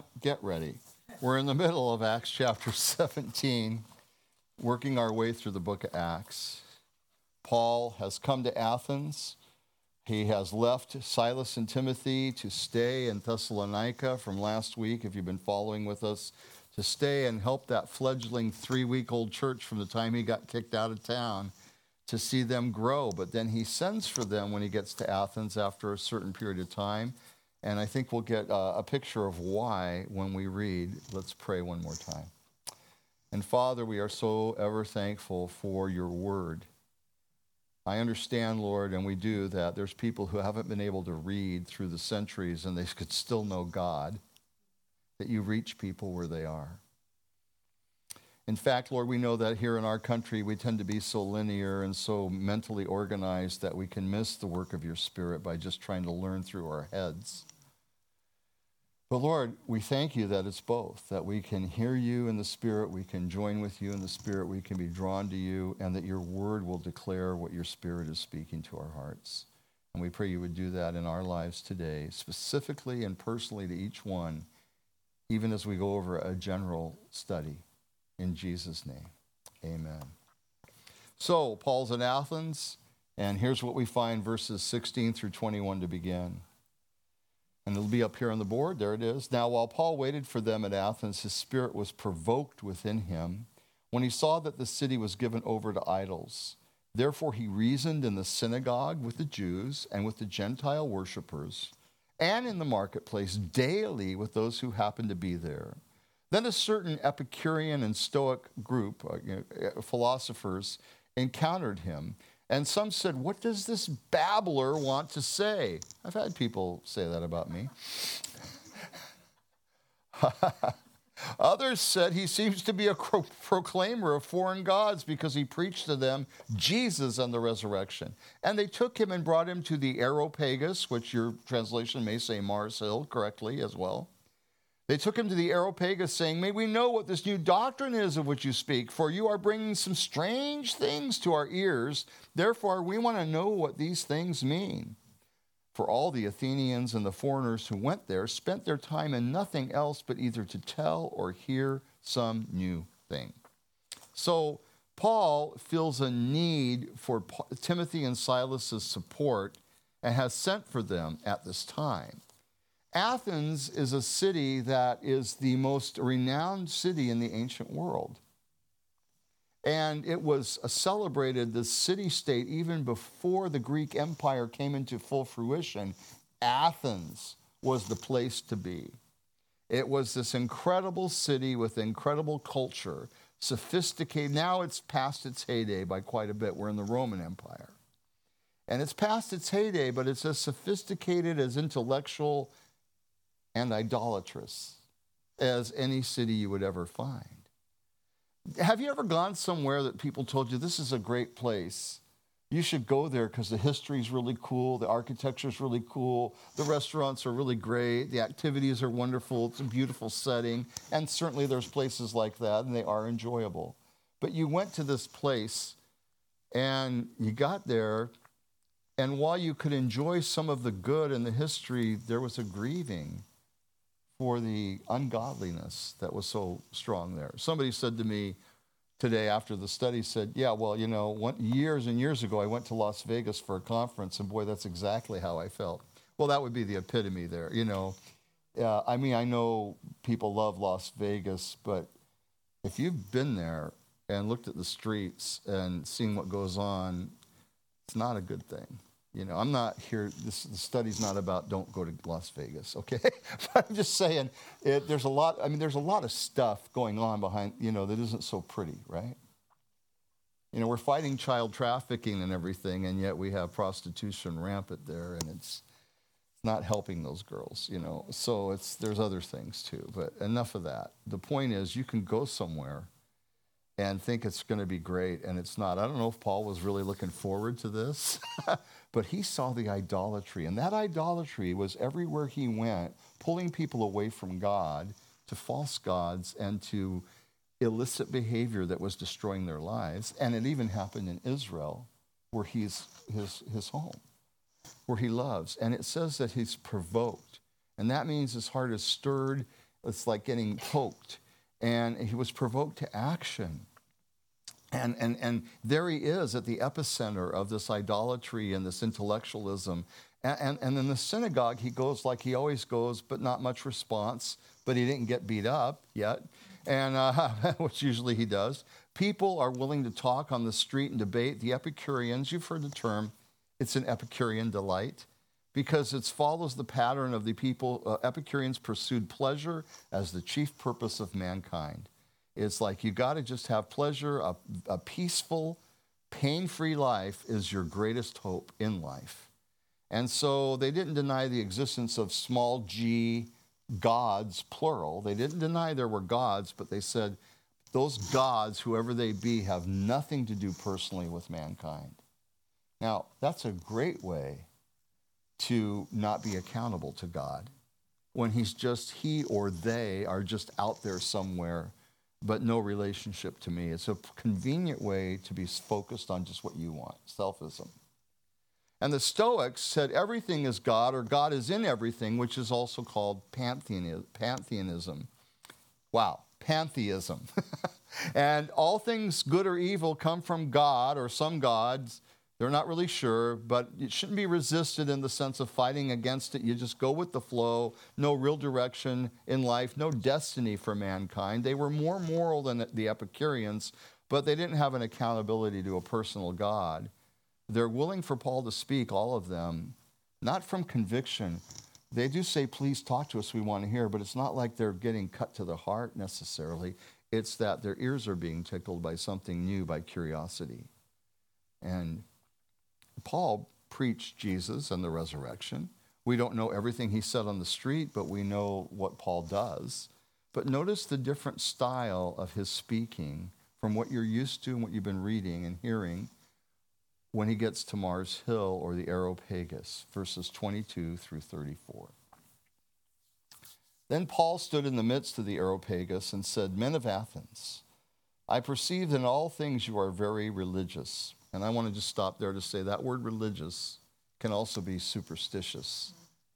not, get ready. We're in the middle of Acts chapter 17, working our way through the book of Acts. Paul has come to Athens. He has left Silas and Timothy to stay in Thessalonica from last week, if you've been following with us, to stay and help that fledgling 3-week-old church from the time he got kicked out of town to see them grow. But then he sends for them when he gets to Athens after a certain period of time. And I think we'll get a picture of why when we read. Let's pray one more time. And Father, we are so ever thankful for your word. I understand, Lord, and we do, that there's people who haven't been able to read through the centuries and they could still know God, that you reach people where they are. In fact, Lord, we know that here in our country we tend to be so linear and so mentally organized that we can miss the work of your Spirit by just trying to learn through our heads. But Lord, we thank you that it's both, that we can hear you in the Spirit, we can join with you in the Spirit, we can be drawn to you, and that your word will declare what your Spirit is speaking to our hearts. And we pray you would do that in our lives today, specifically and personally to each one, even as we go over a general study. In Jesus' name, amen. So, Paul's in Athens, and here's what we find, verses 16 through 21 to begin. And it'll be up here on the board. There it is. Now, while Paul waited for them at Athens, his spirit was provoked within him when he saw that the city was given over to idols. Therefore, he reasoned in the synagogue with the Jews and with the Gentile worshippers, and in the marketplace daily with those who happened to be there. Then a certain Epicurean and Stoic group, philosophers, encountered him. And some said, "What does this babbler want to say?" I've had people say that about me. Others said he seems to be a proclaimer of foreign gods because he preached to them Jesus and the resurrection. And they took him and brought him to the Areopagus, which your translation may say Mars Hill correctly as well. They took him to the Areopagus, saying, "May we know what this new doctrine is of which you speak, for you are bringing some strange things to our ears. Therefore, we want to know what these things mean." For all the Athenians and the foreigners who went there spent their time in nothing else but either to tell or hear some new thing. So Paul feels a need for Timothy and Silas's support and has sent for them at this time. Athens is a city that is the most renowned city in the ancient world. And it was celebrated, the city-state, even before the Greek Empire came into full fruition. Athens was the place to be. It was this incredible city with incredible culture, sophisticated. Now it's past its heyday by quite a bit. We're in the Roman Empire. And it's past its heyday, but it's as sophisticated, as intellectual, and idolatrous as any city you would ever find. Have you ever gone somewhere that people told you, this is a great place, you should go there because the history is really cool, the architecture is really cool, the restaurants are really great, the activities are wonderful, it's a beautiful setting, and certainly there's places like that, and they are enjoyable. But you went to this place, and you got there, and while you could enjoy some of the good in the history, there was a grieving for the ungodliness that was so strong there. Somebody said to me today after the study, said, "Yeah, well, years and years ago, I went to Las Vegas for a conference, and boy, that's exactly how I felt." Well, that would be the epitome there, I know people love Las Vegas, but if you've been there and looked at the streets and seen what goes on, it's not a good thing. I'm not here, the study's not about don't go to Las Vegas, okay? But I'm just saying, there's a lot of stuff going on behind, that isn't so pretty, right? We're fighting child trafficking and everything, and yet we have prostitution rampant there, and it's not helping those girls, So there's other things too, but enough of that. The point is, you can go somewhere and think it's going to be great, and it's not. I don't know if Paul was really looking forward to this, but he saw the idolatry, and that idolatry was everywhere he went, pulling people away from God to false gods and to illicit behavior that was destroying their lives. And it even happened in Israel, where he's his home, where he loves. And it says that he's provoked, and that means his heart is stirred It's like getting poked. And he was provoked to action. And there he is at the epicenter of this idolatry and this intellectualism. And in the synagogue, he goes like he always goes, but not much response. But he didn't get beat up yet, and which usually he does. People are willing to talk on the street and debate. The Epicureans, you've heard the term, it's an Epicurean delight, because it follows the pattern of the people. Epicureans pursued pleasure as the chief purpose of mankind. It's like you got to just have pleasure. A peaceful, pain-free life is your greatest hope in life. And so they didn't deny the existence of small g gods, plural. They didn't deny there were gods, but they said those gods, whoever they be, have nothing to do personally with mankind. Now, that's a great way to not be accountable to God when he or they are just out there somewhere, but no relationship to me. It's a convenient way to be focused on just what you want, selfism. And the Stoics said everything is God, or God is in everything, which is also called pantheism. Wow, pantheism. And all things good or evil come from God or some gods. They're not really sure, but it shouldn't be resisted in the sense of fighting against it. You just go with the flow. No real direction in life, no destiny for mankind. They were more moral than the Epicureans, but they didn't have an accountability to a personal God. They're willing for Paul to speak, all of them, not from conviction. They do say, please talk to us, we want to hear, but it's not like they're getting cut to the heart necessarily. It's that their ears are being tickled by something new, by curiosity. And Paul preached Jesus and the resurrection. We don't know everything he said on the street, but we know what Paul does. But notice the different style of his speaking from what you're used to and what you've been reading and hearing when he gets to Mars Hill or the Areopagus, verses 22 through 34. Then Paul stood in the midst of the Areopagus and said, Men of Athens, I perceive that in all things you are very religious. And I want to just stop there to say that word religious can also be superstitious.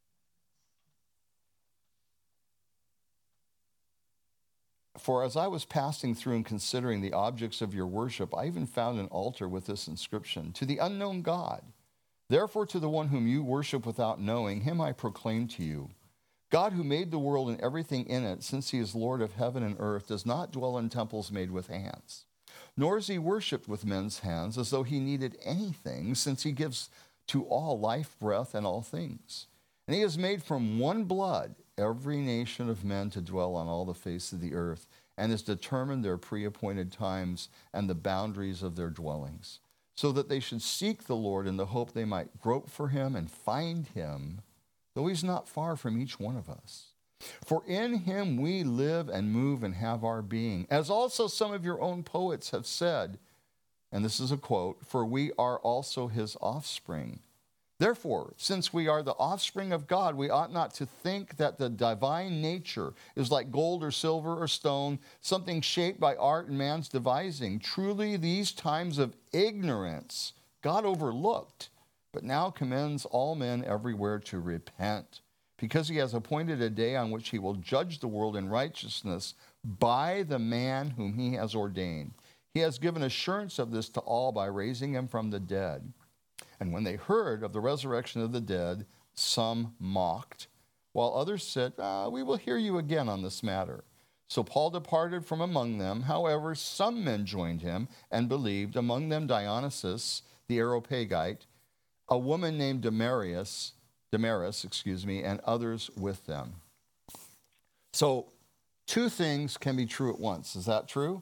For as I was passing through and considering the objects of your worship, I even found an altar with this inscription, To the unknown God. Therefore to the one whom you worship without knowing, him I proclaim to you. God who made the world and everything in it, since he is Lord of heaven and earth, does not dwell in temples made with hands. Nor is he worshipped with men's hands as though he needed anything, since he gives to all life, breath, and all things. And he has made from one blood every nation of men to dwell on all the face of the earth, and has determined their pre-appointed times and the boundaries of their dwellings, so that they should seek the Lord in the hope they might grope for him and find him, though he's not far from each one of us. For in him we live and move and have our being, as also some of your own poets have said, and this is a quote, for we are also his offspring. Therefore, since we are the offspring of God, we ought not to think that the divine nature is like gold or silver or stone, something shaped by art and man's devising. Truly, these times of ignorance God overlooked, but now commends all men everywhere to repent, because he has appointed a day on which he will judge the world in righteousness by the man whom he has ordained. He has given assurance of this to all by raising him from the dead. And when they heard of the resurrection of the dead, some mocked, while others said, we will hear you again on this matter. So Paul departed from among them. However, some men joined him and believed, among them Dionysius, the Areopagite, a woman named Damaris, and others with them. So, two things can be true at once. Is that true?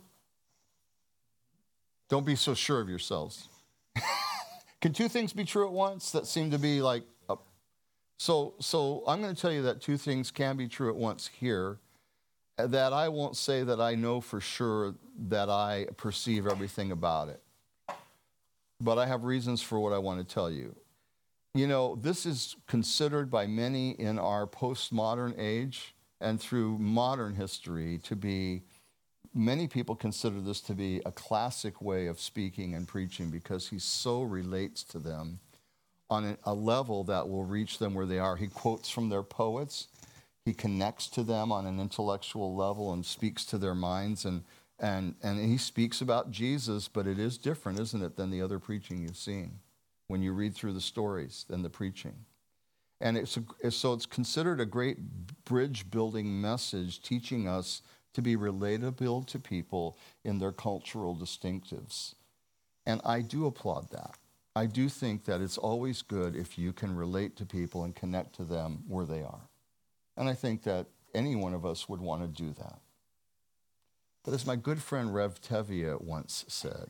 Don't be so sure of yourselves. Can two things be true at once that seem to be like... So I'm going to tell you that two things can be true at once here, that I won't say that I know for sure that I perceive everything about it. But I have reasons for what I want to tell you. You know, this is considered by many in our postmodern age and through modern history to be, many people consider this to be a classic way of speaking and preaching because he so relates to them on a level that will reach them where they are. He quotes from their poets. He connects to them on an intellectual level and speaks to their minds. And he speaks about Jesus, but it is different, isn't it, than the other preaching you've seen when you read through the stories than the preaching. And so it's considered a great bridge-building message, teaching us to be relatable to people in their cultural distinctives. And I do applaud that. I do think that it's always good if you can relate to people and connect to them where they are. And I think that any one of us would want to do that. But as my good friend Rev Tevye once said,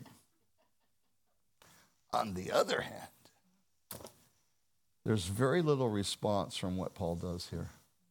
on the other hand, there's very little response from what Paul does here.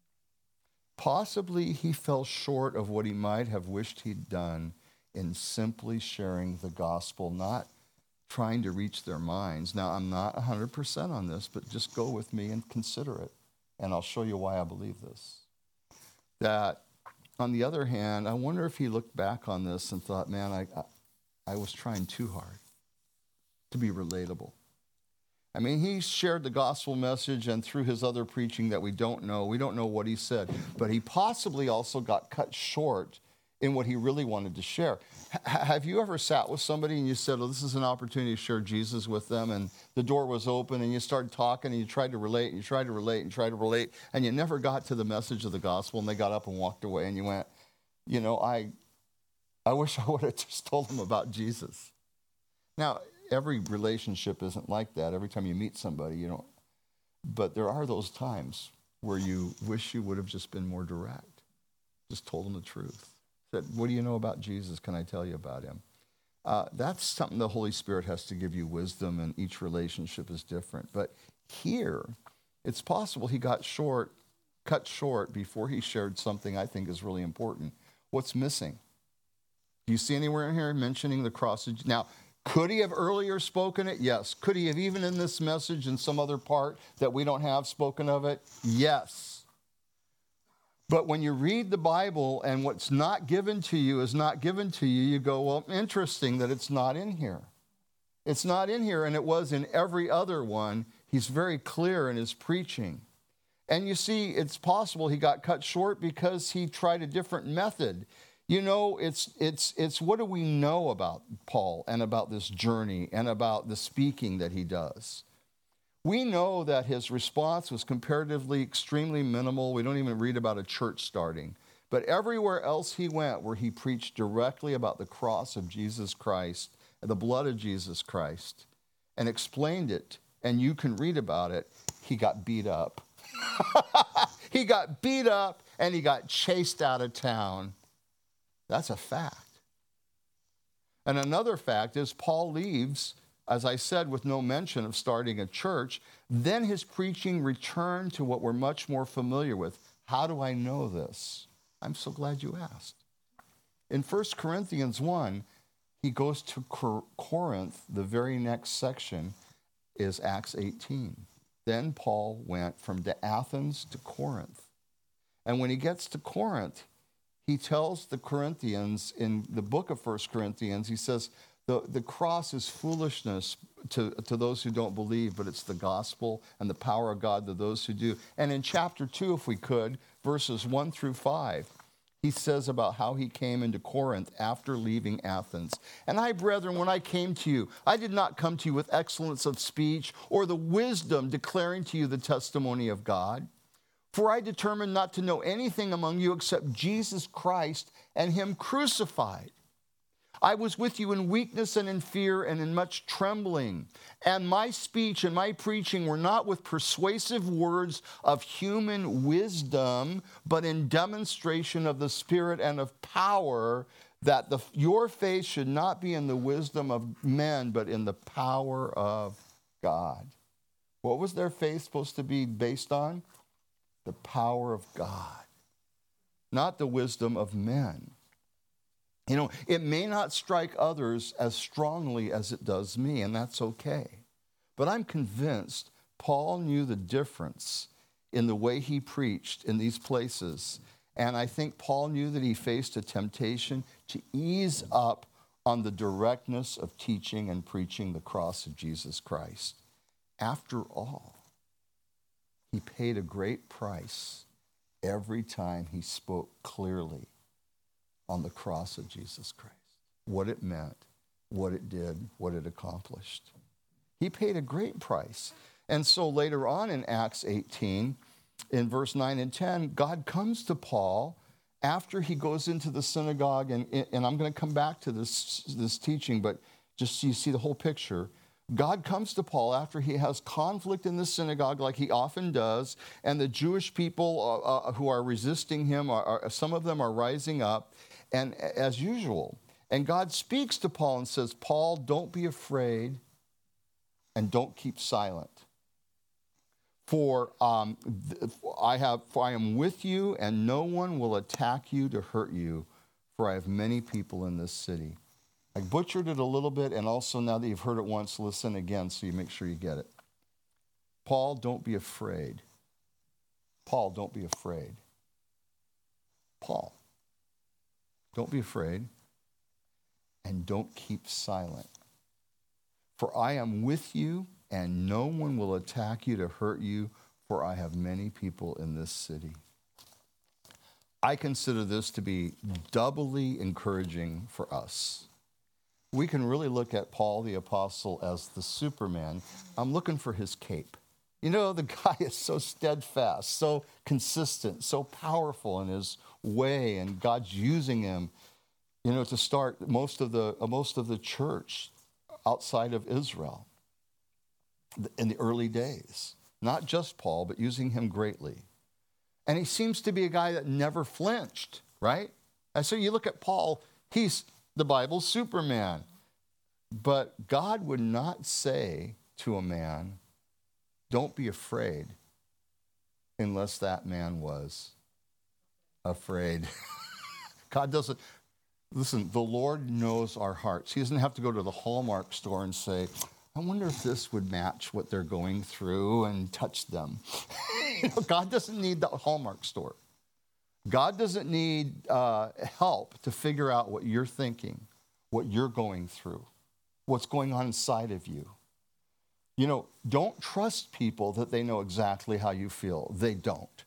Possibly he fell short of what he might have wished he'd done in simply sharing the gospel, not trying to reach their minds. Now, I'm not 100% on this, but just go with me and consider it, and I'll show you why I believe this. That, on the other hand, I wonder if he looked back on this and thought, man, I was trying too hard to be relatable. I mean, he shared the gospel message, and through his other preaching that we don't know what he said, but he possibly also got cut short in what he really wanted to share. Have you ever sat with somebody and you said, oh, this is an opportunity to share Jesus with them, and the door was open and you started talking and you tried to relate and you tried to relate and tried to relate, and you never got to the message of the gospel, and they got up and walked away, and you went, you know, I wish I would have just told them about Jesus. Now, every relationship isn't like that. Every time you meet somebody, you don't. But there are those times where you wish you would have just been more direct, just told them the truth. Said, what do you know about Jesus? Can I tell you about him? That's something the Holy Spirit has to give you wisdom, and each relationship is different. But here, it's possible he got cut short before he shared something I think is really important. What's missing? Do you see anywhere in here mentioning the cross? Now, could he have earlier spoken it? Yes. Could he have even in this message in some other part that we don't have spoken of it? Yes. But when you read the Bible and what's not given to you is not given to you, you go, well, interesting that it's not in here. It's not in here, and it was in every other one. He's very clear in his preaching. And you see, it's possible he got cut short because he tried a different method. You know, it's what do we know about Paul and about this journey and about the speaking that he does? We know that his response was comparatively extremely minimal. We don't even read about a church starting. But everywhere else he went where he preached directly about the cross of Jesus Christ, the blood of Jesus Christ, and explained it, and you can read about it, he got beat up. He got beat up and he got chased out of town. That's a fact. And another fact is Paul leaves, as I said, with no mention of starting a church. Then his preaching returned to what we're much more familiar with. How do I know this? I'm so glad you asked. In 1 Corinthians 1, he goes to Corinth. The very next section is Acts 18. Then Paul went from Athens to Corinth. And when he gets to Corinth, he tells the Corinthians in the book of 1 Corinthians, he says, the cross is foolishness to those who don't believe, but it's the gospel and the power of God to those who do. And in chapter 2, if we could, verses 1 through 5, he says about how he came into Corinth after leaving Athens. And I, brethren, when I came to you, I did not come to you with excellence of speech or the wisdom declaring to you the testimony of God. For I determined not to know anything among you except Jesus Christ and him crucified. I was with you in weakness and in fear and in much trembling. And my speech and my preaching were not with persuasive words of human wisdom, but in demonstration of the Spirit and of power, that your faith should not be in the wisdom of men, but in the power of God. What was their faith supposed to be based on? The power of God, not the wisdom of men. You know, it may not strike others as strongly as it does me, and that's okay. But I'm convinced Paul knew the difference in the way he preached in these places. And I think Paul knew that he faced a temptation to ease up on the directness of teaching and preaching the cross of Jesus Christ. After all, he paid a great price every time he spoke clearly on the cross of Jesus Christ, what it meant, what it did, what it accomplished. He paid a great price. And so later on in Acts 18, in verse 9 and 10, God comes to Paul after he goes into the synagogue, and I'm going to come back to this teaching, but just so you see the whole picture. God comes to Paul after he has conflict in the synagogue, like he often does, and the Jewish people who are resisting him, some of them are rising up, and as usual. And God speaks to Paul and says, Paul, don't be afraid and don't keep silent. For I am with you, and no one will attack you to hurt you, for I have many people in this city. I butchered it a little bit, and also now that you've heard it once, listen again so you make sure you get it. Paul, don't be afraid. Paul, don't be afraid. Paul, don't be afraid, and don't keep silent. For I am with you, and no one will attack you to hurt you, for I have many people in this city. I consider this to be doubly encouraging for us. We can really look at Paul the Apostle as the Superman. I'm looking for his cape. You know, the guy is so steadfast, so consistent, so powerful in his way, and God's using him, you know, to start most of the church outside of Israel in the early days. Not just Paul, but using him greatly. And he seems to be a guy that never flinched, right? And so you look at Paul, he's the Bible's Superman. But God would not say to a man, don't be afraid, unless that man was afraid. God doesn't, listen, the Lord knows our hearts. He doesn't have to go to the Hallmark store and say, I wonder if this would match what they're going through and touch them. You know, God doesn't need the Hallmark store. God doesn't need help to figure out what you're thinking, what you're going through, what's going on inside of you. You know, don't trust people that they know exactly how you feel. They don't.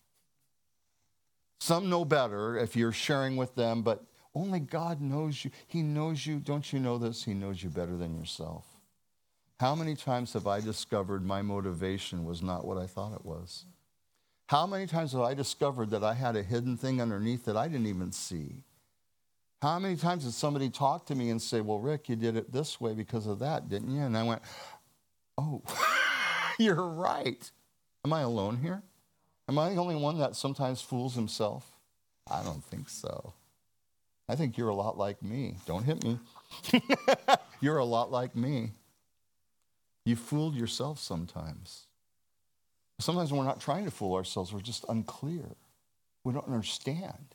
Some know better if you're sharing with them, but only God knows you. He knows you. Don't you know this? He knows you better than yourself. How many times have I discovered my motivation was not what I thought it was? How many times have I discovered that I had a hidden thing underneath that I didn't even see? How many times did somebody talk to me and say, well, Rick, you did it this way because of that, didn't you? And I went, oh, you're right. Am I alone here? Am I the only one that sometimes fools himself? I don't think so. I think you're a lot like me. Don't hit me. You're a lot like me. You fooled yourself sometimes. Sometimes we're not trying to fool ourselves. We're just unclear. We don't understand.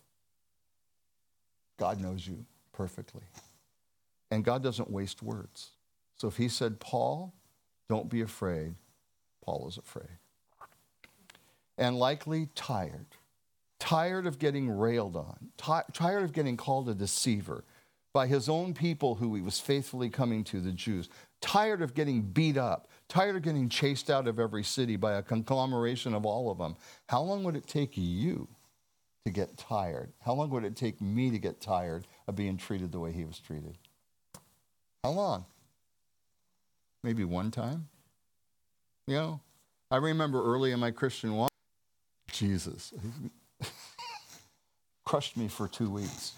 God knows you perfectly. And God doesn't waste words. So if he said, Paul, don't be afraid, Paul was afraid. And likely tired of getting railed on, tired of getting called a deceiver by his own people who he was faithfully coming to, the Jews, tired of getting beat up, tired of getting chased out of every city by a conglomeration of all of them. How long would it take you to get tired? How long would it take me to get tired of being treated the way he was treated? How long? Maybe one time? You know, I remember early in my Christian walk, Jesus crushed me for 2 weeks.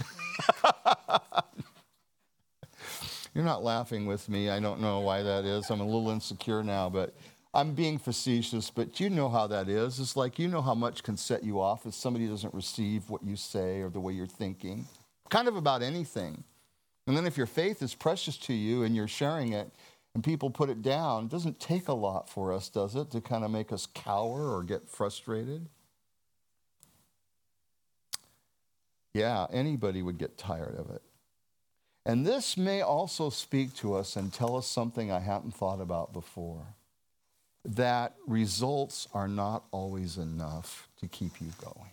You're not laughing with me. I don't know why that is. I'm a little insecure now, but I'm being facetious, but you know how that is. It's like you know how much can set you off if somebody doesn't receive what you say or the way you're thinking, kind of about anything. And then if your faith is precious to you and you're sharing it and people put it down, it doesn't take a lot for us, does it, to kind of make us cower or get frustrated? Yeah, anybody would get tired of it. And this may also speak to us and tell us something I hadn't thought about before, that results are not always enough to keep you going.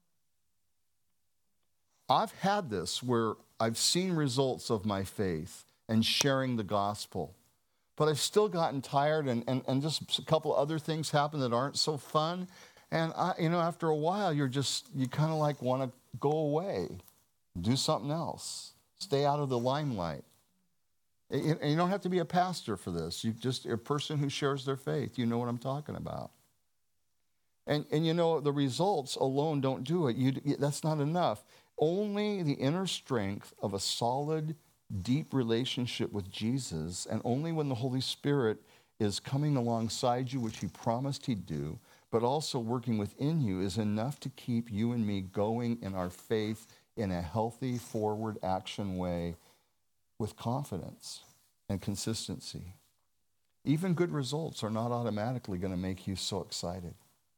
I've had this where I've seen results of my faith and sharing the gospel, but I've still gotten tired and just a couple other things happen that aren't so fun. And after a while, you kind of like want to go away, do something else, stay out of the limelight. And you don't have to be a pastor for this. You just a person who shares their faith. You know what I'm talking about. And the results alone don't do it. That's not enough. Only the inner strength of a solid, deep relationship with Jesus, and only when the Holy Spirit is coming alongside you, which he promised he'd do, but also working within you, is enough to keep you and me going in our faith in a healthy, forward action way with confidence and consistency. Even good results are not automatically going to make you so excited.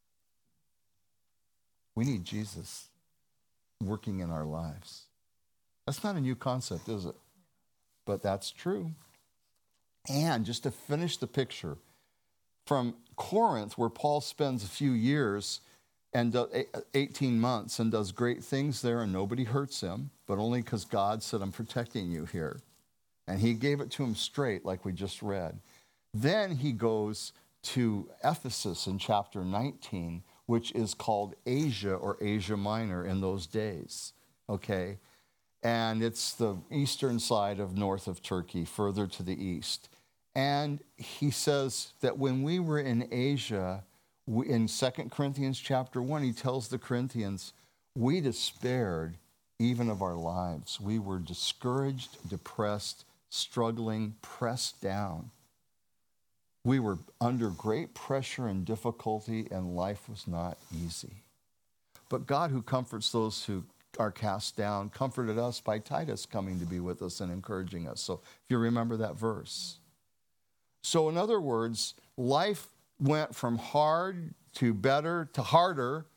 We need Jesus working in our lives. That's not a new concept, is it? But that's true. And just to finish the picture, from Corinth, where Paul spends a few years and 18 months and does great things there, and nobody hurts him, but only because God said, I'm protecting you here. And he gave it to him straight, like we just read. Then he goes to Ephesus in chapter 19, which is called Asia or Asia Minor in those days, okay? And it's the eastern side of north of Turkey, further to the east. And he says that when we were in Asia, in 2 Corinthians chapter 1, he tells the Corinthians, we despaired even of our lives. We were discouraged, depressed, struggling, pressed down. We were under great pressure and difficulty, and life was not easy. But God, who comforts those who are cast down, comforted us by Titus coming to be with us and encouraging us. So if you remember that verse. So in other words, life went from hard to better to harder.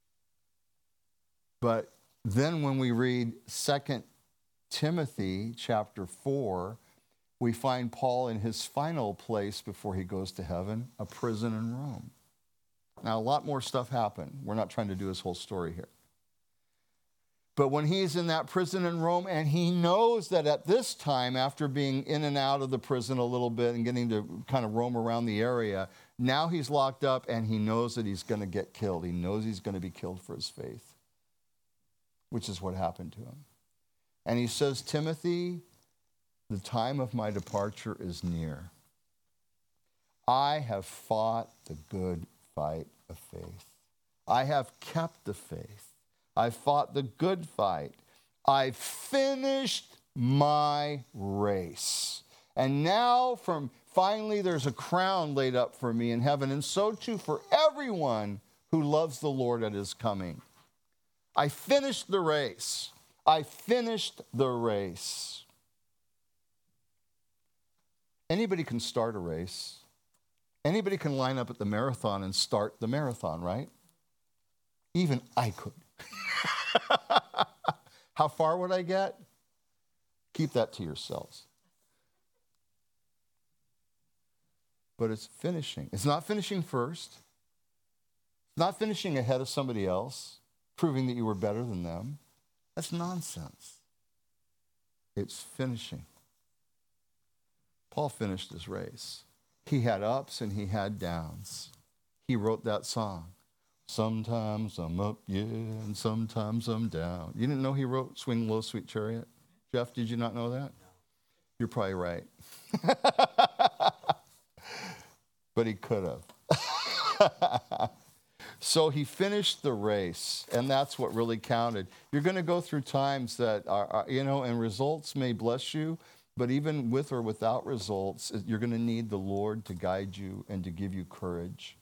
But then when we read 2 Timothy chapter 4, we find Paul in his final place before he goes to heaven, a prison in Rome. Now, a lot more stuff happened. We're not trying to do his whole story here. But when he's in that prison in Rome, and he knows that at this time, after being in and out of the prison a little bit and getting to kind of roam around the area, now he's locked up and he knows that he's going to get killed. He knows he's going to be killed for his faith, which is what happened to him. And he says, Timothy, the time of my departure is near. I have fought the good fight of faith. I have kept the faith. I fought the good fight. I finished my race. And now finally there's a crown laid up for me in heaven, and so too for everyone who loves the Lord at his coming. I finished the race. I finished the race. Anybody can start a race. Anybody can line up at the marathon and start the marathon, right? Even I could. How far would I get? Keep that to yourselves. But it's finishing. It's not finishing first. It's not finishing ahead of somebody else, proving that you were better than them. That's nonsense. It's finishing. Paul finished his race. He had ups and he had downs. He wrote that song. Sometimes I'm up, yeah, and sometimes I'm down. You didn't know he wrote Swing Low, Sweet Chariot? Jeff, did you not know that? No. You're probably right. But he could have. So he finished the race, and that's what really counted. You're going to go through times that are, and results may bless you, but even with or without results, you're going to need the Lord to guide you and to give you courage.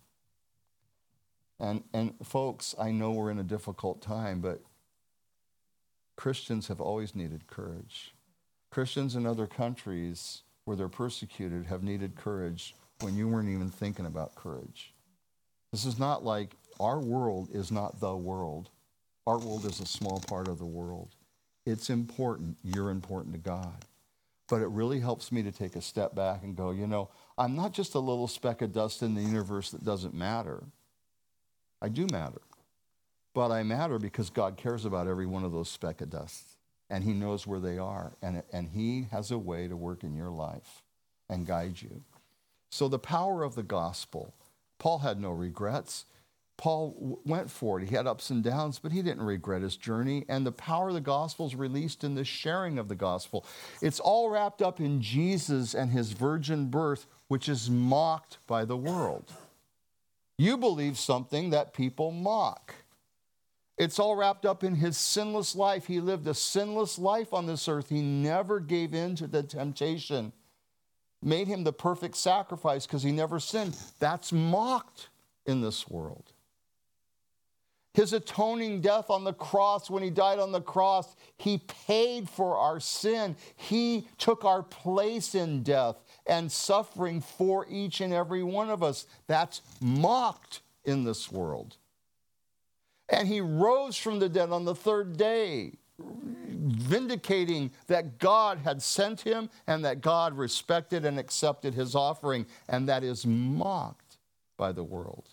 And folks, I know we're in a difficult time, but Christians have always needed courage. Christians in other countries where they're persecuted have needed courage when you weren't even thinking about courage. This is not like our world is not the world. Our world is a small part of the world. It's important. You're important to God. But it really helps me to take a step back and go, I'm not just a little speck of dust in the universe that doesn't matter. I do matter. But I matter because God cares about every one of those speck of dust. And he knows where they are. And he has a way to work in your life and guide you. So the power of the gospel. Paul had no regrets. Paul went for it. He had ups and downs, but he didn't regret his journey. And the power of the gospel is released in the sharing of the gospel. It's all wrapped up in Jesus and his virgin birth, which is mocked by the world. You believe something that people mock. It's all wrapped up in his sinless life. He lived a sinless life on this earth. He never gave in to the temptation. Made him the perfect sacrifice because he never sinned. That's mocked in this world. His atoning death on the cross, when he died on the cross, he paid for our sin. He took our place in death and suffering for each and every one of us. That's mocked in this world. And he rose from the dead on the third day, vindicating that God had sent him and that God respected and accepted his offering, and that is mocked by the world.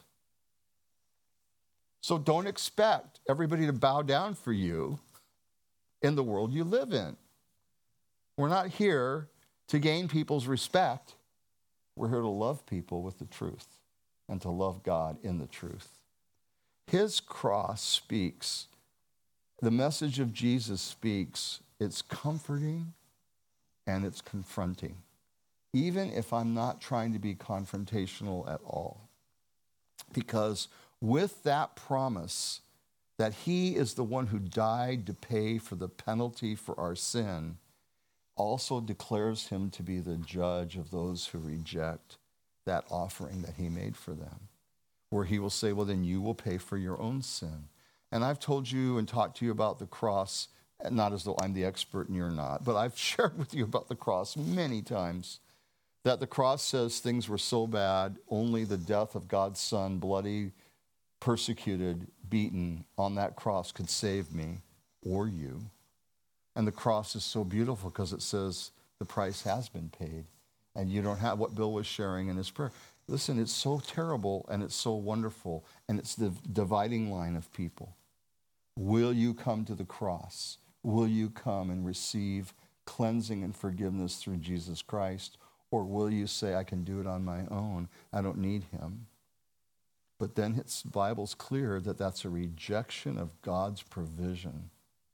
So don't expect everybody to bow down for you in the world you live in. We're not here to gain people's respect. We're here to love people with the truth and to love God in the truth. His cross speaks. The message of Jesus speaks. It's comforting and it's confronting, even if I'm not trying to be confrontational at all. Because with that promise that he is the one who died to pay for the penalty for our sin, also declares him to be the judge of those who reject that offering that he made for them, where he will say, well, then you will pay for your own sin. And I've told you and talked to you about the cross, not as though I'm the expert and you're not, but I've shared with you about the cross many times, that the cross says things were so bad, only the death of God's Son, bloody, persecuted, beaten on that cross could save me or you. And the cross is so beautiful because it says the price has been paid. And you don't have what Bill was sharing in his prayer. Listen, it's so terrible and it's so wonderful. And it's the dividing line of people. Will you come to the cross? Will you come and receive cleansing and forgiveness through Jesus Christ? Or will you say, I can do it on my own. I don't need him. But then the Bible's clear that that's a rejection of God's provision.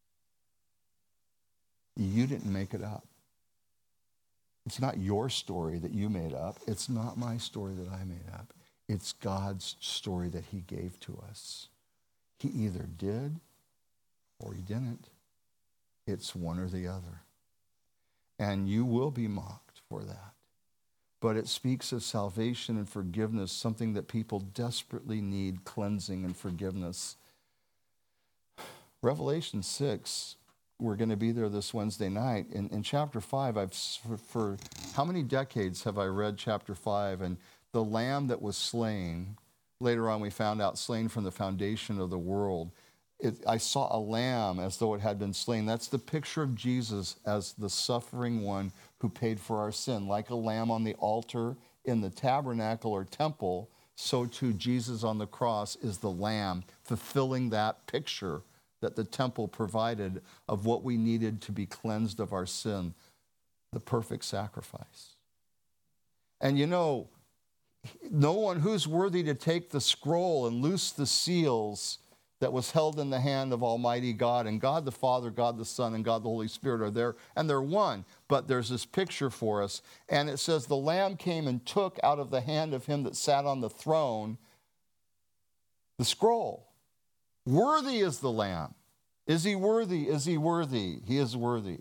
You didn't make it up. It's not your story that you made up. It's not my story that I made up. It's God's story that he gave to us. He either did or he didn't. It's one or the other. And you will be mocked for that. But it speaks of salvation and forgiveness, something that people desperately need, cleansing and forgiveness. Revelation 6, we're going to be there this Wednesday night. In chapter 5, for how many decades have I read chapter 5? And the lamb that was slain, later on we found out slain from the foundation of the world. I saw a lamb as though it had been slain. That's the picture of Jesus as the suffering one who paid for our sin. Like a lamb on the altar in the tabernacle or temple, so too Jesus on the cross is the lamb, fulfilling that picture that the temple provided of what we needed to be cleansed of our sin, the perfect sacrifice. And you know, no one who's worthy to take the scroll and loose the seals that was held in the hand of Almighty God, and God the Father, God the Son, and God the Holy Spirit are there, and they're one. But there's this picture for us, and it says, the Lamb came and took out of the hand of him that sat on the throne the scroll. Worthy is the Lamb. Is he worthy? Is he worthy? He is worthy.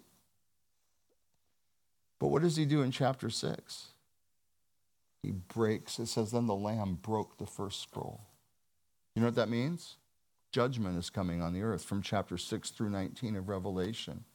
But what does he do in chapter 6? He breaks. It says, then the Lamb broke the first scroll. You know what that means? Judgment is coming on the earth from chapter 6 through 19 of Revelation.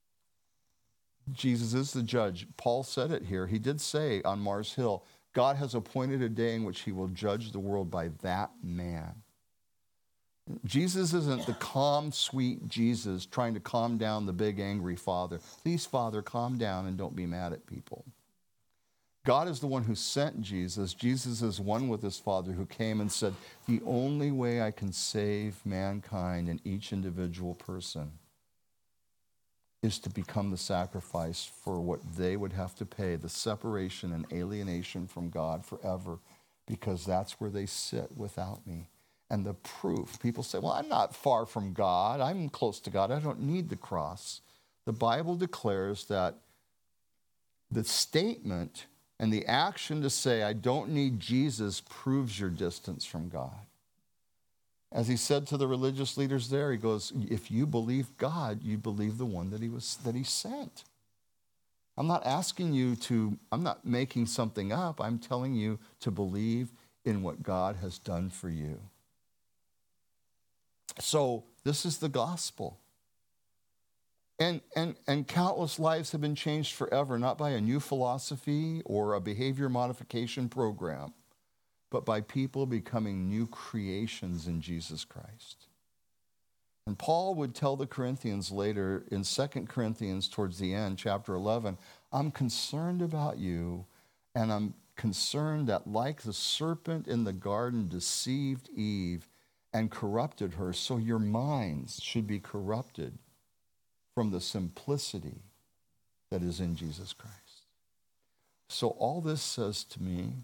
Jesus is the judge. Paul said it here. He did say on Mars Hill, God has appointed a day in which he will judge the world by that man. Jesus isn't the calm, sweet Jesus trying to calm down the big, angry Father. Please, Father, calm down and don't be mad at people. God is the one who sent Jesus. Jesus is one with his Father who came and said, the only way I can save mankind and each individual person is to become the sacrifice for what they would have to pay, the separation and alienation from God forever, because that's where they sit without me. and the proof. People say, well, I'm not far from God. I'm close to God. I don't need the cross. The Bible declares that the statement and the action to say, I don't need Jesus, proves your distance from God. As he said to the religious leaders there, he goes, if you believe God, you believe the one that he sent. I'm not asking you to, I'm not making something up. I'm telling you to believe in what God has done for you. So this is the gospel. And countless lives have been changed forever, not by a new philosophy or a behavior modification program, but by people becoming new creations in Jesus Christ. And Paul would tell the Corinthians later in 2 Corinthians towards the end, chapter 11, I'm concerned about you, and I'm concerned that like the serpent in the garden deceived Eve and corrupted her, so your minds should be corrupted from the simplicity that is in Jesus Christ. So all this says to me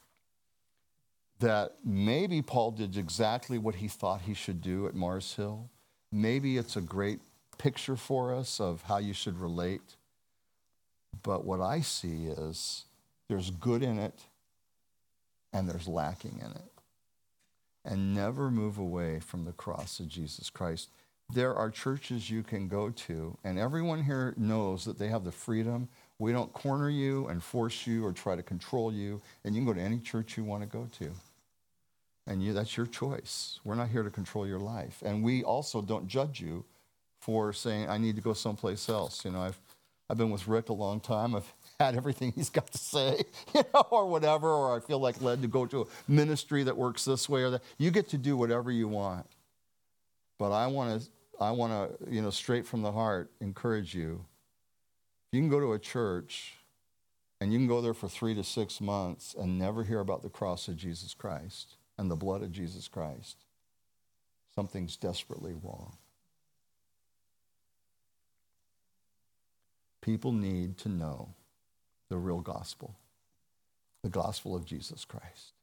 that maybe Paul did exactly what he thought he should do at Mars Hill. Maybe it's a great picture for us of how you should relate. But what I see is there's good in it and there's lacking in it. And never move away from the cross of Jesus Christ. There are churches you can go to, and everyone here knows that they have the freedom. We don't corner you and force you or try to control you, and you can go to any church you want to go to. And that's your choice. We're not here to control your life. And we also don't judge you for saying, I need to go someplace else. You know, I've been with Rick a long time. I've had everything he's got to say, or whatever, or I feel like led to go to a ministry that works this way or that. You get to do whatever you want. But I want to, straight from the heart, encourage you. You can go to a church and you can go there for 3 to 6 months and never hear about the cross of Jesus Christ and the blood of Jesus Christ. Something's desperately wrong. People need to know the real gospel, the gospel of Jesus Christ.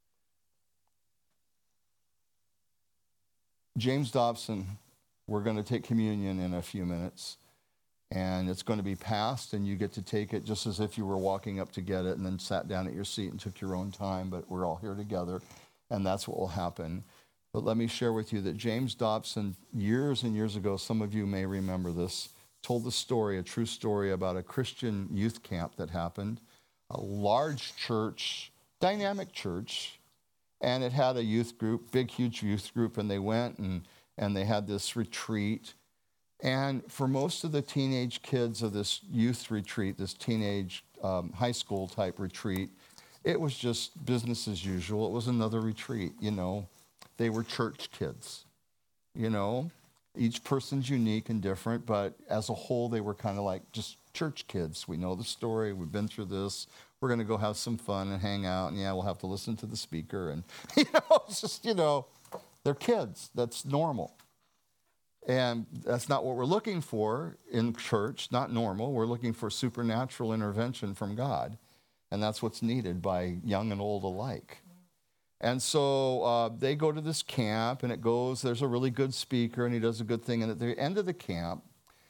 James Dobson, we're going to take communion in a few minutes, and it's going to be passed, and you get to take it just as if you were walking up to get it and then sat down at your seat and took your own time, but we're all here together, and that's what will happen. But let me share with you that James Dobson, years and years ago, some of you may remember this, told the story, a true story about a Christian youth camp that happened, a large church, dynamic church, and it had a youth group, big, huge youth group, and they went and they had this retreat. And for most of the teenage kids of this youth retreat, this teenage high school type retreat, it was just business as usual. It was another retreat, They were church kids, Each person's unique and different, but as a whole, they were kind of like just church kids. We know the story. We've been through this. We're going to go have some fun and hang out. And we'll have to listen to the speaker. And, it's just, they're kids. That's normal. And that's not what we're looking for in church, not normal. We're looking for supernatural intervention from God. And that's what's needed by young and old alike. And so they go to this camp, and there's a really good speaker, and he does a good thing. And at the end of the camp,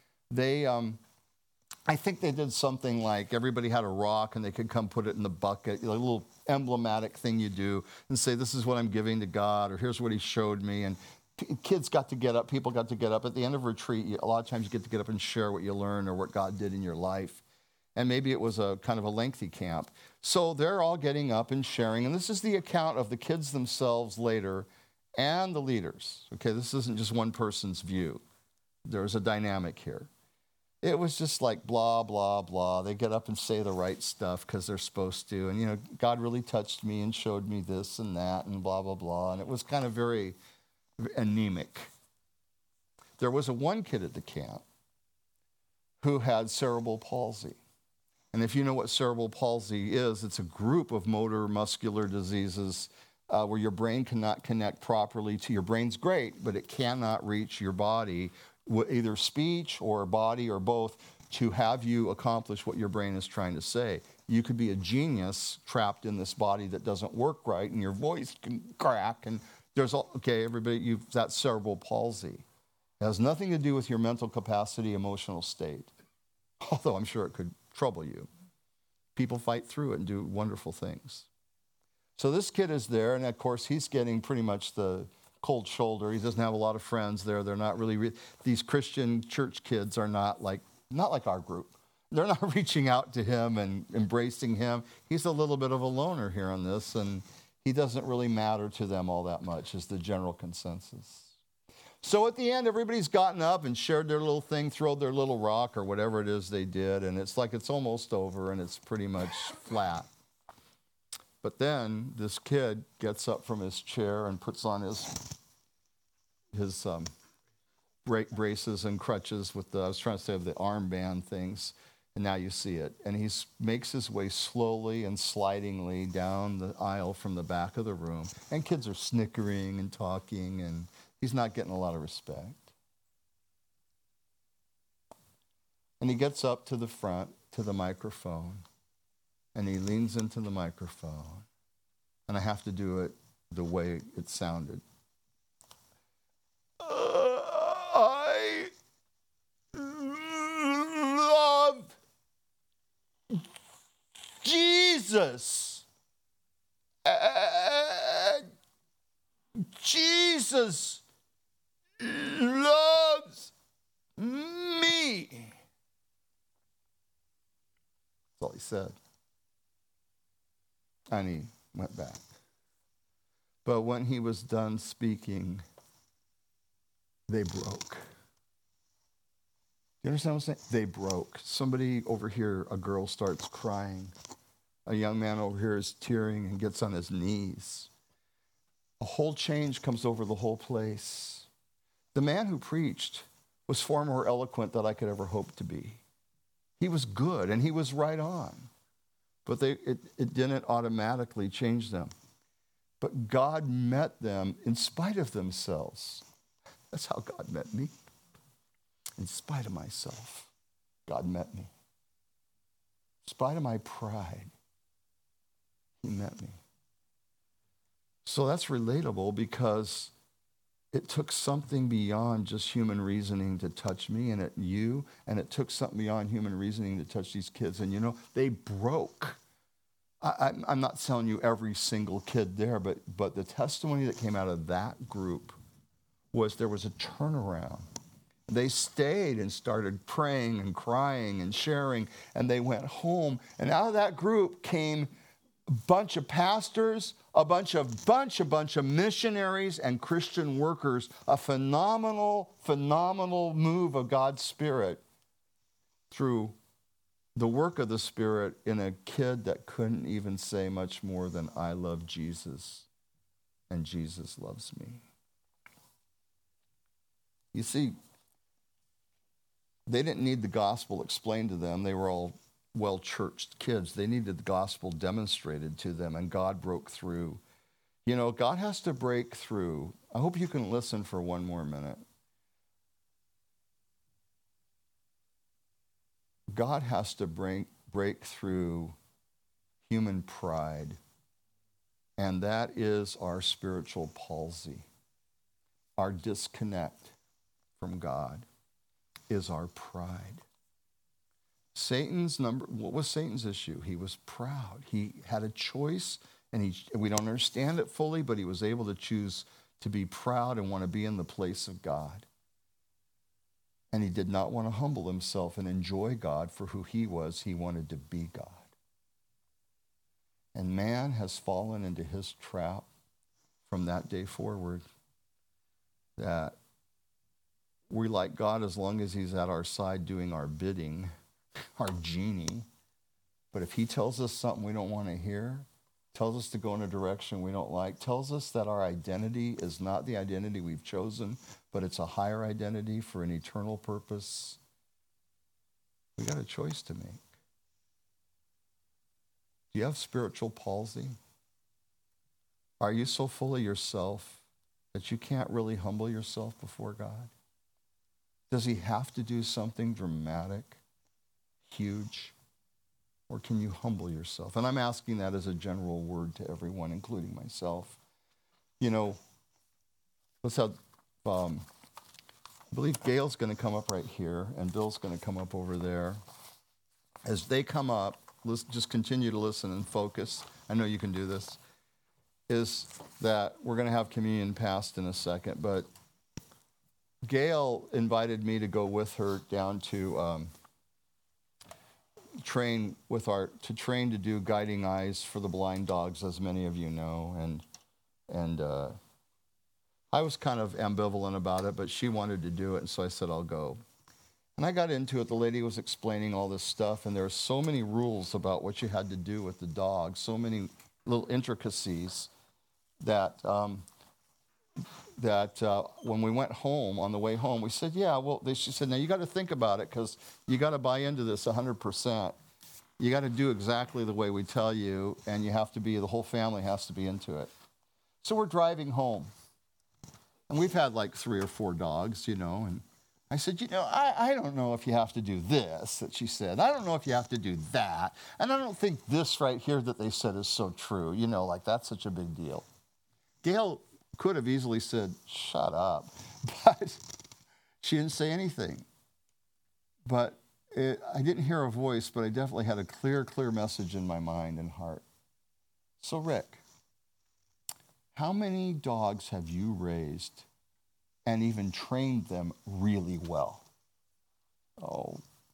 I think they did something like everybody had a rock, and they could come put it in the bucket, a little emblematic thing you do, and say, this is what I'm giving to God, or here's what he showed me. And kids got to get up, people got to get up. At the end of retreat, a lot of times you get to get up and share what you learned or what God did in your life. And maybe it was a kind of a lengthy camp. So they're all getting up and sharing. And this is the account of the kids themselves later and the leaders. Okay, this isn't just one person's view. There's a dynamic here. It was just like blah, blah, blah. They get up and say the right stuff because they're supposed to. And, God really touched me and showed me this and that and blah, blah, blah. And it was kind of very anemic. There was one kid at the camp who had cerebral palsy. And if you know what cerebral palsy is, it's a group of motor muscular diseases where your brain cannot connect properly to your brain's great, but it cannot reach your body, either speech or body or both, to have you accomplish what your brain is trying to say. You could be a genius trapped in this body that doesn't work right, and your voice can crack, and Okay, everybody, that's cerebral palsy. It has nothing to do with your mental capacity, emotional state, although I'm sure it could trouble you. People fight through it and do wonderful things. So this kid is there, and of course, he's getting pretty much the cold shoulder. He doesn't have a lot of friends there. They're not really, these Christian church kids are not like our group. They're not reaching out to him and embracing him. He's a little bit of a loner here on this, and he doesn't really matter to them all that much, is the general consensus. So at the end, everybody's gotten up and shared their little thing, thrown their little rock or whatever it is they did, and it's like it's almost over and it's pretty much flat. But then this kid gets up from his chair and puts on his braces and crutches with I was trying to say the armband things, and now you see it. And he makes his way slowly and slidingly down the aisle from the back of the room. And kids are snickering and talking, and he's not getting a lot of respect. And he gets up to the front, to the microphone, and he leans into the microphone. And I have to do it the way it sounded. I love Jesus. Jesus loves me. That's all he said. And he went back. But when he was done speaking, they broke. You understand what I'm saying? They broke. Somebody over here, a girl starts crying. A young man over here is tearing and gets on his knees. A whole change comes over the whole place. The man who preached was far more eloquent than I could ever hope to be. He was good and he was right on. But it didn't automatically change them. But God met them in spite of themselves. That's how God met me. In spite of myself, God met me. In spite of my pride, he met me. So that's relatable because it took something beyond just human reasoning to touch me and it took something beyond human reasoning to touch these kids. And they broke. I'm not telling you every single kid there, but the testimony that came out of that group was there was a turnaround. They stayed and started praying and crying and sharing, and they went home. And out of that group came a bunch of pastors, a bunch of missionaries and Christian workers, a phenomenal move of God's Spirit through the work of the Spirit in a kid that couldn't even say much more than, I love Jesus, and Jesus loves me. You see, they didn't need the gospel explained to them. They were all well-churched kids. They needed the gospel demonstrated to them, and God broke through. God has to break through. I hope you can listen for one more minute. God has to break through human pride, and that is our spiritual palsy. Our disconnect from God is our pride. What was Satan's issue? He was proud. He had a choice, and we don't understand it fully, but he was able to choose to be proud and want to be in the place of God. And he did not want to humble himself and enjoy God for who he was. He wanted to be God. And man has fallen into his trap from that day forward, that we like God as long as he's at our side doing our bidding, our genie. But if he tells us something we don't want to hear, tells us to go in a direction we don't like, tells us that our identity is not the identity we've chosen, but it's a higher identity for an eternal purpose, we got a choice to make. Do you have spiritual palsy? Are you so full of yourself that you can't really humble yourself before God? Does he have to do something dramatic, huge? Or can you humble yourself? And I'm asking that as a general word to everyone, including myself. let's have, I believe Gail's going to come up right here, and Bill's going to come up over there. As they come up, let's just continue to listen and focus. I know you can do this. Is that we're going to have communion passed in a second, but Gail invited me to go with her down to train to do guiding eyes for the blind dogs, as many of you know, and I was kind of ambivalent about it, but she wanted to do it, and so I said I'll go. And I got into it. The lady was explaining all this stuff, and there were so many rules about what you had to do with the dog, so many little intricacies that when we went home, on the way home, we said, yeah, well, she said, now you got to think about it, because you got to buy into this 100%. You got to do exactly the way we tell you, and the whole family has to be into it. So we're driving home, and we've had like 3 or 4 dogs, and I said, I don't know if you have to do this, that she said. I don't know if you have to do that. And I don't think this right here that they said is so true. Like that's such a big deal. Gail could have easily said, shut up. But she didn't say anything. But I didn't hear a voice, but I definitely had a clear message in my mind and heart. So Rick, how many dogs have you raised and even trained them really well? Oh,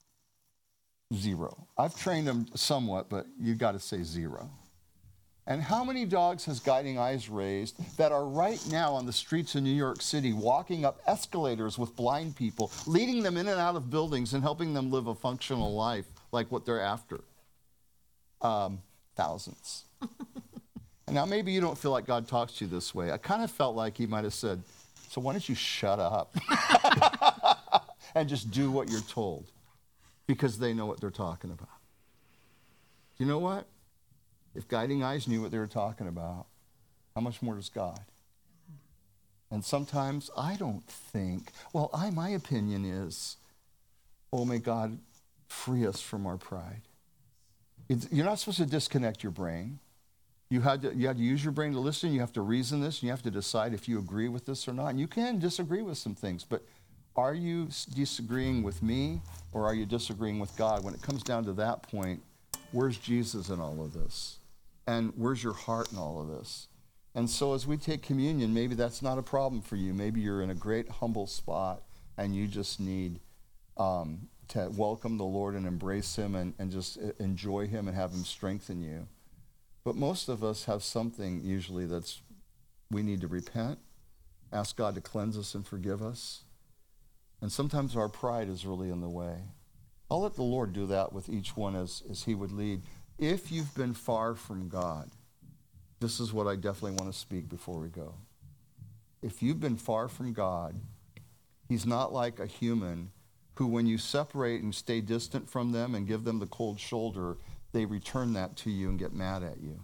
0. I've trained them somewhat, but you got to say 0. And how many dogs has Guiding Eyes raised that are right now on the streets of New York City walking up escalators with blind people, leading them in and out of buildings and helping them live a functional life like what they're after? Thousands. And now maybe you don't feel like God talks to you this way. I kind of felt like he might have said, so why don't you shut up and just do what you're told? Because they know what they're talking about. You know what? If Guiding Eyes knew what they were talking about, how much more does God? And sometimes I don't think, my opinion is, may God free us from our pride. You're not supposed to disconnect your brain. You had to use your brain to listen. You have to reason this, and you have to decide if you agree with this or not. And you can disagree with some things, but are you disagreeing with me, or are you disagreeing with God? When it comes down to that point, where's Jesus in all of this? And where's your heart in all of this? And so as we take communion, maybe that's not a problem for you. Maybe you're in a great humble spot, and you just need to welcome the Lord and embrace him and just enjoy him and have him strengthen you. But most of us have something usually we need to repent, ask God to cleanse us and forgive us. And sometimes our pride is really in the way. I'll let the Lord do that with each one as he would lead. If you've been far from God, this is what I definitely want to speak before we go. If you've been far from God, he's not like a human who, when you separate and stay distant from them and give them the cold shoulder, they return that to you and get mad at you.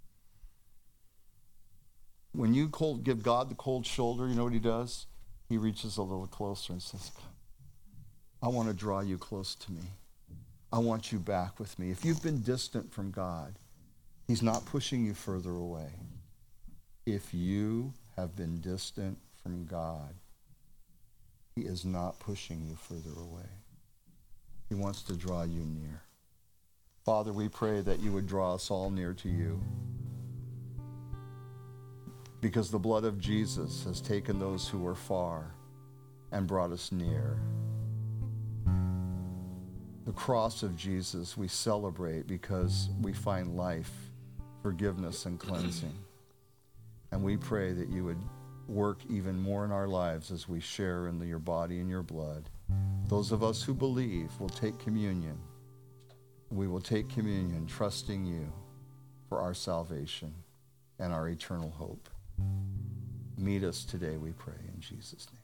When you give God the cold shoulder, you know what he does? He reaches a little closer and says, I want to draw you close to me. I want you back with me. If you've been distant from God, he's not pushing you further away. If you have been distant from God, he is not pushing you further away. He wants to draw you near. Father, we pray that you would draw us all near to you, because the blood of Jesus has taken those who were far and brought us near. The cross of Jesus we celebrate because we find life, forgiveness, and cleansing. And we pray that you would work even more in our lives as we share in your body and your blood. Those of us who believe will take communion. We will take communion trusting you for our salvation and our eternal hope. Meet us today, we pray, in Jesus' name.